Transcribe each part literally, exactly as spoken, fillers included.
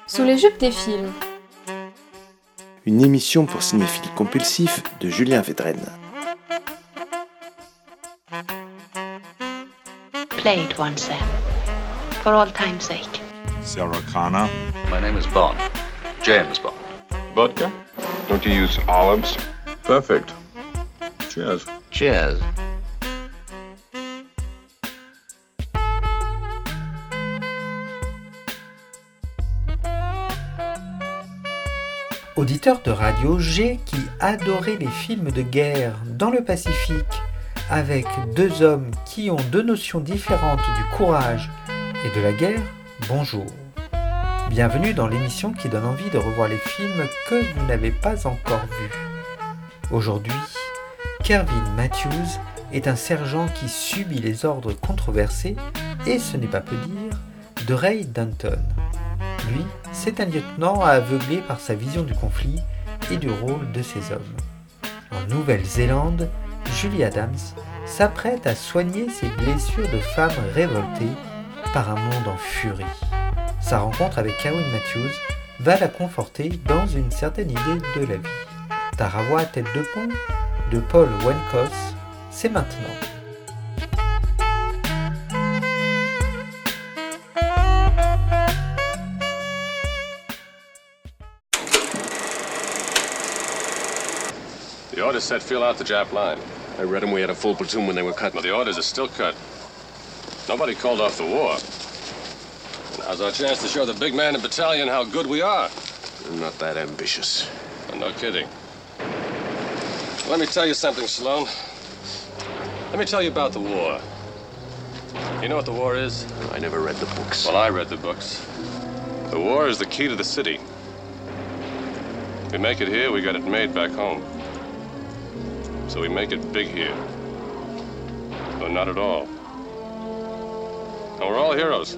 Sous les jupes des films. Une émission pour cinéphiles compulsifs de Julien Védrenne. Play it once then, for all time's sake. Sarah Connor. My name is Bond. James Bond. Vodka? Don't you use olives? Perfect. Cheers. Cheers. Auditeur de Radio G qui adorait les films de guerre dans le Pacifique, avec deux hommes qui ont deux notions différentes du courage et de la guerre, bonjour. Bienvenue dans l'émission qui donne envie de revoir les films que vous n'avez pas encore vus. Aujourd'hui, Kervin Matthews est un sergent qui subit les ordres controversés, et ce n'est pas peu dire, de Ray Danton. Lui, c'est un lieutenant aveuglé par sa vision du conflit et du rôle de ses hommes. En Nouvelle-Zélande, Julie Adams s'apprête à soigner ses blessures de femme révoltée par un monde en furie. Sa rencontre avec Kervin Matthews va la conforter dans une certaine idée de la vie. Tarawa tête de pont de Paul Wenkos, c'est maintenant. The orders said feel out the Jap line. I read them. We had a full platoon when they were cut. But the orders are still cut. Nobody called off the war. Now's our chance to show the big man in battalion how good we are. I'm not that ambitious. I'm no kidding. Let me tell you something, Sloan. Let me tell you about the war. You know what the war is? I never read the books. Well, I read the books. The war is the key to the city. We make it here, we got it made back home. So we make it big here. No, not at all. And we're all heroes.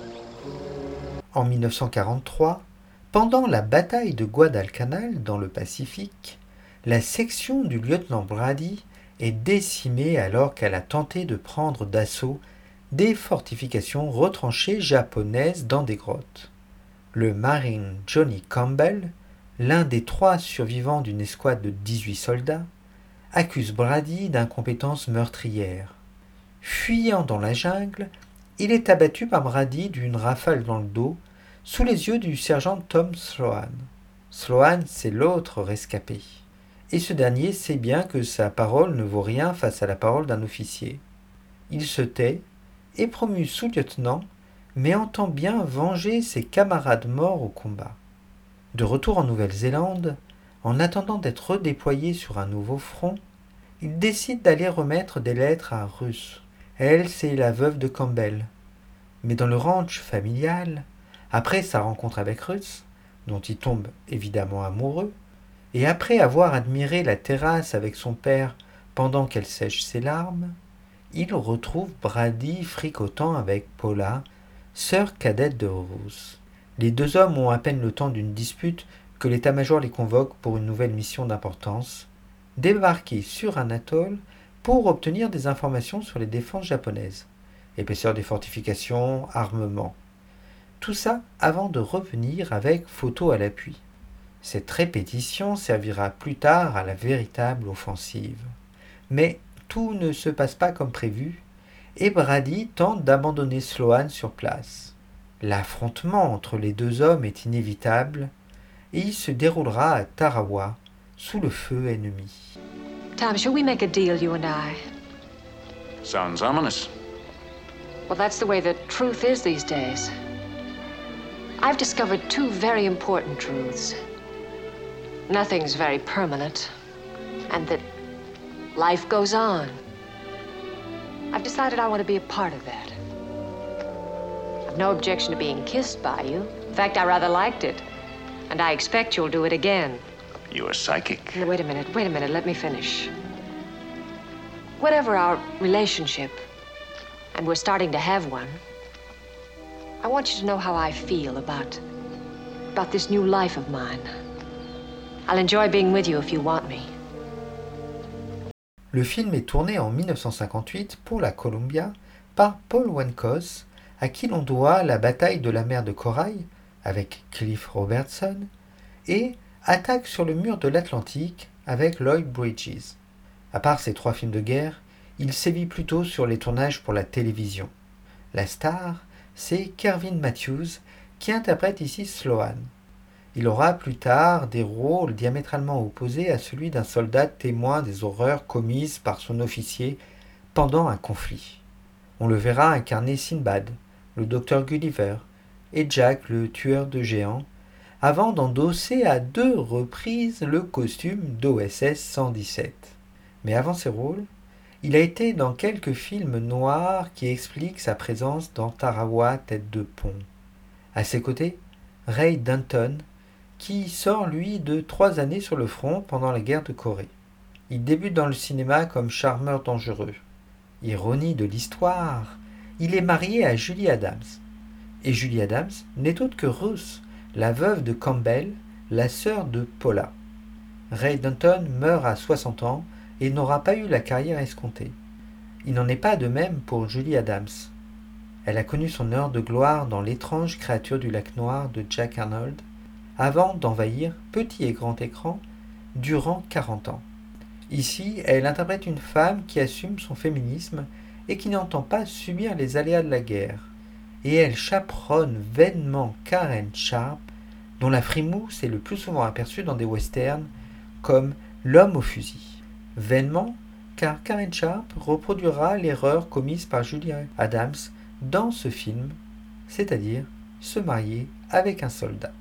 En dix-neuf cent quarante-trois, pendant la bataille de Guadalcanal dans le Pacifique, la section du lieutenant Brady est décimée alors qu'elle a tenté de prendre d'assaut des fortifications retranchées japonaises dans des grottes. Le marine Johnny Campbell, l'un des trois survivants d'une escouade de dix-huit soldats, accuse Brady d'incompétence meurtrière. Fuyant dans la jungle, il est abattu par Brady d'une rafale dans le dos, sous les yeux du sergent Tom Sloan. Sloan, c'est l'autre rescapé. Et ce dernier sait bien que sa parole ne vaut rien face à la parole d'un officier. Il se tait, est promu sous-lieutenant, mais entend bien venger ses camarades morts au combat. De retour en Nouvelle-Zélande, en attendant d'être redéployé sur un nouveau front, il décide d'aller remettre des lettres à Ruth. Elle, c'est la veuve de Campbell. Mais dans le ranch familial, après sa rencontre avec Ruth, dont il tombe évidemment amoureux, et après avoir admiré la terrasse avec son père pendant qu'elle sèche ses larmes, il retrouve Brady fricotant avec Paula, sœur cadette de Ruth. Les deux hommes ont à peine le temps d'une dispute que l'état-major les convoque pour une nouvelle mission d'importance, débarquer sur un atoll pour obtenir des informations sur les défenses japonaises, épaisseur des fortifications, armement. Tout ça avant de revenir avec photos à l'appui. Cette répétition servira plus tard à la véritable offensive. Mais tout ne se passe pas comme prévu, et Brady tente d'abandonner Sloan sur place. L'affrontement entre les deux hommes est inévitable, et il se déroulera à Tarawa, sous le feu ennemi. Tom, shall we make a deal, you and I? Sounds ominous. Well, that's the way the truth is these days. I've discovered two very important truths. Nothing's very permanent, and that life goes on. I've decided I want to be a part of that. I've no objection to being kissed by you. In fact, I rather liked it. And I expect you'll do it again. You're psychic. No, wait a minute, wait a minute, let me finish. Whatever our relationship, and we're starting to have one, I want you to know how I feel about, about this new life of mine. I'll enjoy being with you if you want me. Le film est tourné en dix-neuf cent cinquante-huit pour la Columbia par Paul Wenkos, à qui l'on doit la bataille de la mer de Corail, avec Cliff Robertson et Attaque sur le mur de l'Atlantique avec Lloyd Bridges. À part ces trois films de guerre, il sévit plutôt sur les tournages pour la télévision. La star, c'est Kerwin Matthews qui interprète ici Sloan. Il aura plus tard des rôles diamétralement opposés à celui d'un soldat témoin des horreurs commises par son officier pendant un conflit. On le verra incarner Sinbad, le docteur Gulliver, et Jack, le tueur de géants, avant d'endosser à deux reprises le costume d'O S S cent dix-sept. Mais avant ces rôles, il a été dans quelques films noirs qui expliquent sa présence dans Tarawa, Tête de pont. À ses côtés, Ray Danton, qui sort lui de trois années sur le front pendant la guerre de Corée. Il débute dans le cinéma comme charmeur dangereux. Ironie de l'histoire, il est marié à Julie Adams. Et Julie Adams n'est autre que Ruth, la veuve de Campbell, la sœur de Paula. Ray Danton meurt à soixante ans et n'aura pas eu la carrière escomptée. Il n'en est pas de même pour Julie Adams. Elle a connu son heure de gloire dans L'étrange créature du lac noir de Jack Arnold, avant d'envahir petit et grand écran durant quarante ans. Ici, elle interprète une femme qui assume son féminisme et qui n'entend pas subir les aléas de la guerre. Et elle chaperonne vainement Karen Sharp, dont la frimousse est le plus souvent aperçue dans des westerns comme L'homme au fusil. Vainement, car Karen Sharp reproduira l'erreur commise par Julie Adams dans ce film, c'est-à-dire se marier avec un soldat.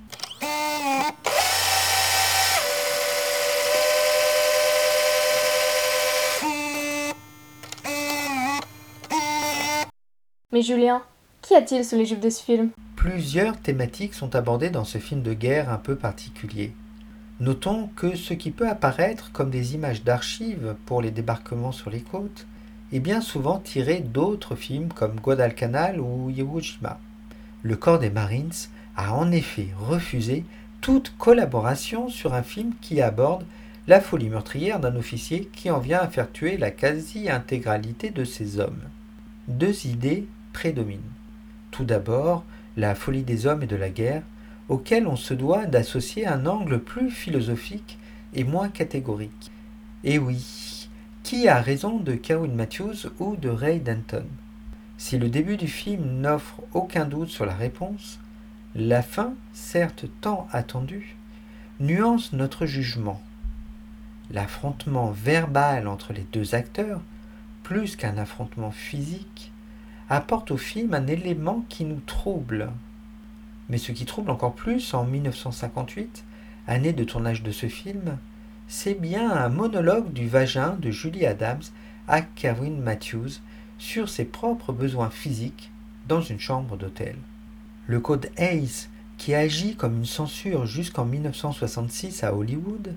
Mais Julien, qu'y a-t-il sous les jupes de ce film ? Plusieurs thématiques sont abordées dans ce film de guerre un peu particulier. Notons que ce qui peut apparaître comme des images d'archives pour les débarquements sur les côtes est bien souvent tiré d'autres films comme Guadalcanal ou Iwo Jima. Le corps des Marines a en effet refusé toute collaboration sur un film qui aborde la folie meurtrière d'un officier qui en vient à faire tuer la quasi-intégralité de ses hommes. Deux idées prédominent. Tout d'abord, la folie des hommes et de la guerre, auquel on se doit d'associer un angle plus philosophique et moins catégorique. Et oui, qui a raison de Kerwin Matthews ou de Ray Danton ? Si le début du film n'offre aucun doute sur la réponse, la fin, certes tant attendue, nuance notre jugement. L'affrontement verbal entre les deux acteurs, plus qu'un affrontement physique, apporte au film un élément qui nous trouble. Mais ce qui trouble encore plus en dix-neuf cent cinquante-huit, année de tournage de ce film, c'est bien un monologue du vagin de Julie Adams à Kerwin Matthews sur ses propres besoins physiques dans une chambre d'hôtel. Le code Hays, qui agit comme une censure jusqu'en dix-neuf cent soixante-six à Hollywood,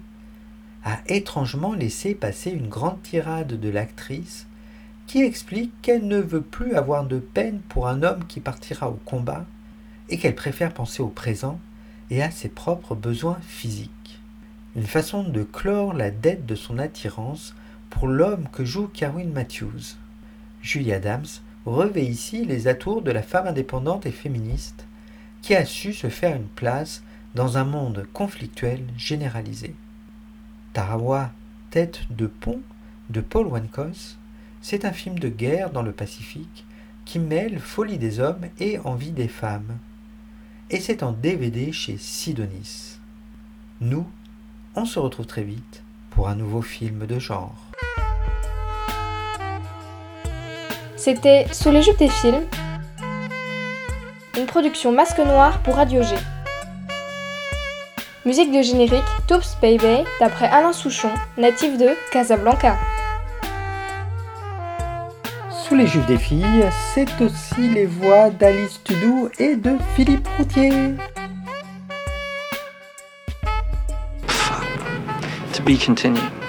a étrangement laissé passer une grande tirade de l'actrice qui explique qu'elle ne veut plus avoir de peine pour un homme qui partira au combat et qu'elle préfère penser au présent et à ses propres besoins physiques. Une façon de clore la dette de son attirance pour l'homme que joue Kerwin Matthews. Julie Adams revêt ici les atours de la femme indépendante et féministe qui a su se faire une place dans un monde conflictuel généralisé. Tarawa, Tête de pont de Paul Wankos, c'est un film de guerre dans le Pacifique qui mêle folie des hommes et envie des femmes. Et c'est en D V D chez Sidonis. Nous, on se retrouve très vite pour un nouveau film de genre. C'était Sous les jupes des films, une production Masque Noir pour Radio G. Musique de générique Toops Baby d'après Alain Souchon, natif de Casablanca. Sous les jupes des filles, c'est aussi les voix d'Alice Tudou et de Philippe Routier. To be continued.